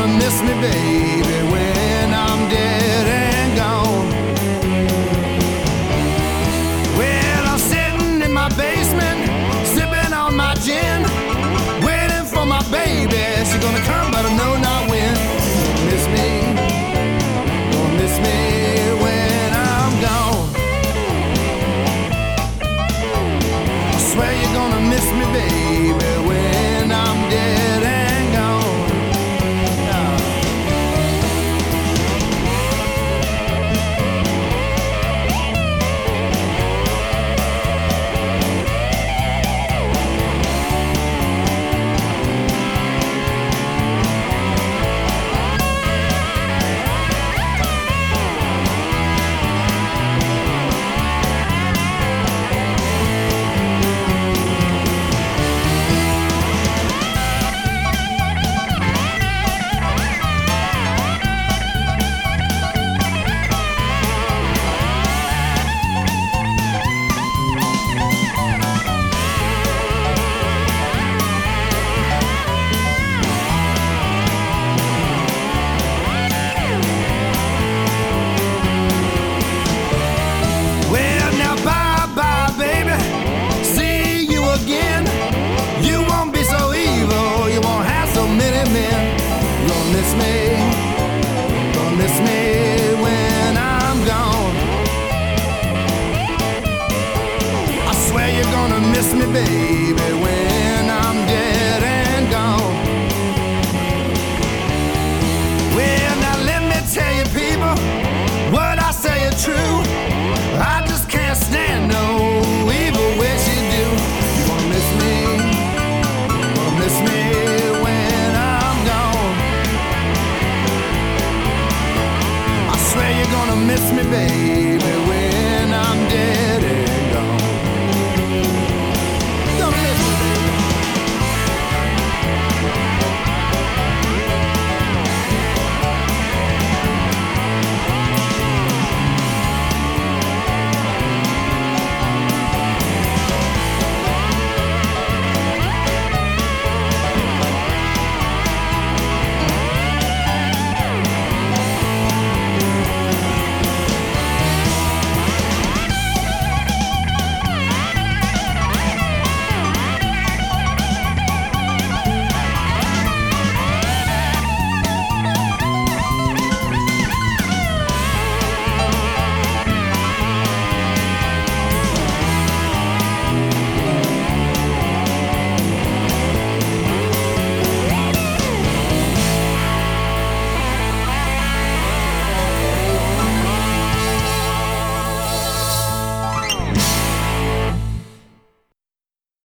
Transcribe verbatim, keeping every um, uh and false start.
miss me, baby, when I'm dead and gone. Well, I'm sitting in my basement, sipping on my gin, waiting for my baby. She's gonna come, but I know not when. Miss me, gonna miss me when I'm gone. I swear you're gonna miss me, baby, when I'm dead and gone. Miss me, gonna miss me when I'm gone. I swear you're gonna miss me, baby, when I'm dead and gone. Well, now let me tell you, people, what I say is true. I just can't stand no evil wish you do. You gonna miss me, gonna miss me when I'm gone. I swear you're gonna miss me, baby.